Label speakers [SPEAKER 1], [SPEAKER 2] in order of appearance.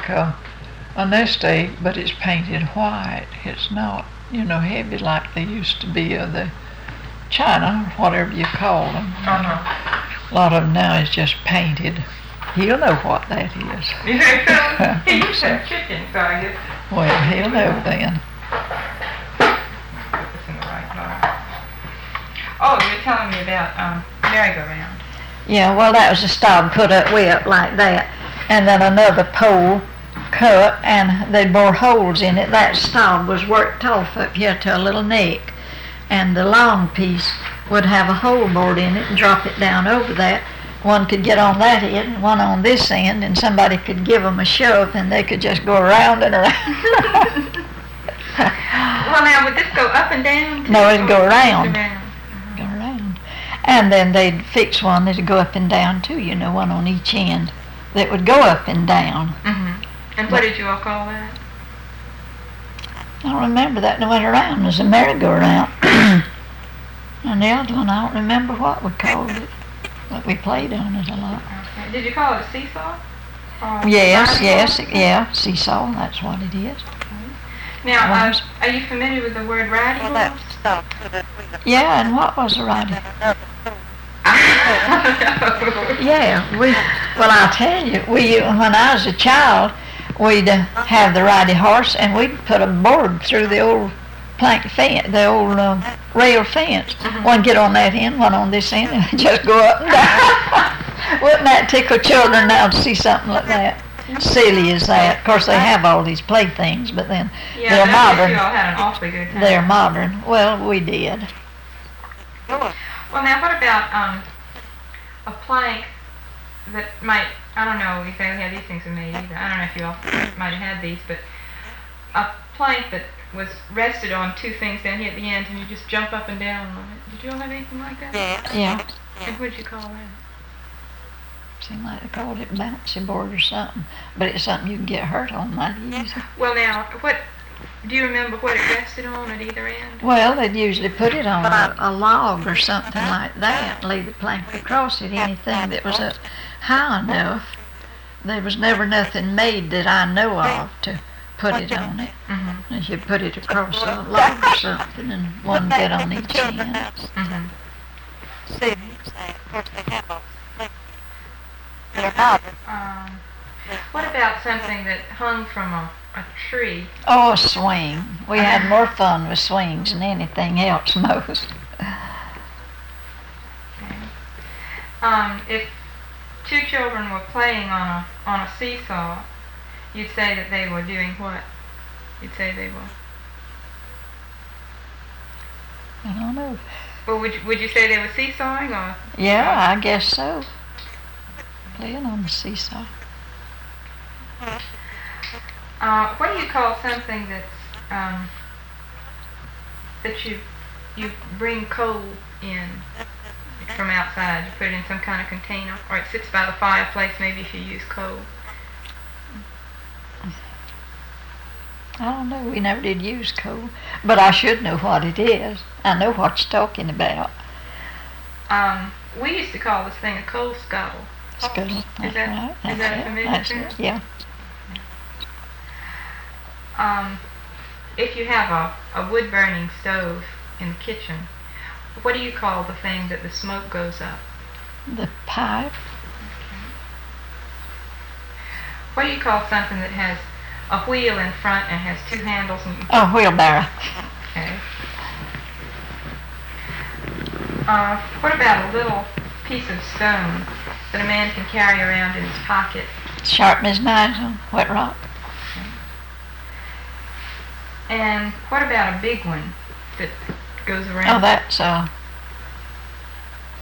[SPEAKER 1] like a nest egg, but it's painted white. It's not, heavy like they used to be, or the China, or whatever you call them. A lot of them now is just painted. He'll know what that is.
[SPEAKER 2] You think so? He used to have chicken, so I guess.
[SPEAKER 1] Well, he'll know then.
[SPEAKER 2] Put this in the right line. Oh, you were telling me about merry-go-round.
[SPEAKER 1] Yeah, well, that was a stub put up way up like that, and then another pole cut, and they bore holes in it. That stub was worked off up here to a little neck, and the long piece would have a hole bored in it and drop it down over that. One could get on that end and one on this end, and somebody could give them a shove, and they could just go around and around.
[SPEAKER 2] Well, now, would this go up and down?
[SPEAKER 1] No, it'd go around.
[SPEAKER 2] Mm-hmm.
[SPEAKER 1] Go around. And then they'd fix one that'd go up and down too, one on each end that would go up and down.
[SPEAKER 2] Mm-hmm. And what did you all call that?
[SPEAKER 1] I don't remember that. It went around. It was a merry-go-round. And the other one, I don't remember what we called it. But we played on it a lot.
[SPEAKER 2] Okay. Did you call it a seesaw?
[SPEAKER 1] Yeah, seesaw, that's what it is.
[SPEAKER 2] Okay. Now, are you familiar with the word riding horse?
[SPEAKER 1] Yeah, and what was the riding? Yeah, well, I'll tell you, when I was a child, we'd have the riding horse, and we'd put a board through the old plank fence, the old rail fence.
[SPEAKER 2] Mm-hmm.
[SPEAKER 1] One get on that end, one on this end, and just go up and down. Wouldn't that tickle children now to see something like that? Silly as that. Of course, they have all these playthings, but then they're modern.
[SPEAKER 2] You all had an awfully good time.
[SPEAKER 1] They're modern. Well, we did.
[SPEAKER 2] Well, now what about a plank that might, I don't know if they had these things made either. I don't know if you all might have had these, but a plank that was rested on two things down here at the end, and you just jump up and down on it. Did you all have anything like that?
[SPEAKER 1] Yeah.
[SPEAKER 2] And what did you call that?
[SPEAKER 1] Seemed like they called it bouncy board or something, but it's something you can get hurt on mighty easy.
[SPEAKER 2] Well, now, do you remember what it rested on at either end?
[SPEAKER 1] Well, they'd usually put it on a log or something like that, and lay the plank across it. Anything that was up high enough, there was never nothing made that I know of to put it on it.
[SPEAKER 2] Mm-hmm.
[SPEAKER 1] And you'd put it across a log or something, and one get on each end.
[SPEAKER 2] Mm-hmm. What about something that hung from a tree?
[SPEAKER 1] Oh, a swing. We had more fun with swings than anything else most.
[SPEAKER 2] Okay. If two children were playing on a seesaw, you'd say that they were doing what? You'd say they were.
[SPEAKER 1] I don't know.
[SPEAKER 2] Well, would you say they were seesawing or?
[SPEAKER 1] Yeah, I guess so. Playing on the seesaw.
[SPEAKER 2] What do you call something that's that you bring coal in from outside? You put it in some kind of container, or it sits by the fireplace. Maybe if you use coal.
[SPEAKER 1] I don't know. We never did use coal, but I should know what it is. I know what you're talking about.
[SPEAKER 2] We used to call this thing a coal scuttle.
[SPEAKER 1] Scuttle.
[SPEAKER 2] Is that a familiar term?
[SPEAKER 1] Yeah.
[SPEAKER 2] If you have a wood-burning stove in the kitchen, what do you call the thing that the smoke goes up?
[SPEAKER 1] The pipe.
[SPEAKER 2] Okay. What do you call something that has a wheel in front and has two handles? And
[SPEAKER 1] Oh, wheelbarrow.
[SPEAKER 2] Okay. What about a little piece of stone that a man can carry around in his pocket?
[SPEAKER 1] Sharp as knives on wet rock.
[SPEAKER 2] Okay. And what about a big one that goes around?
[SPEAKER 1] Oh, that's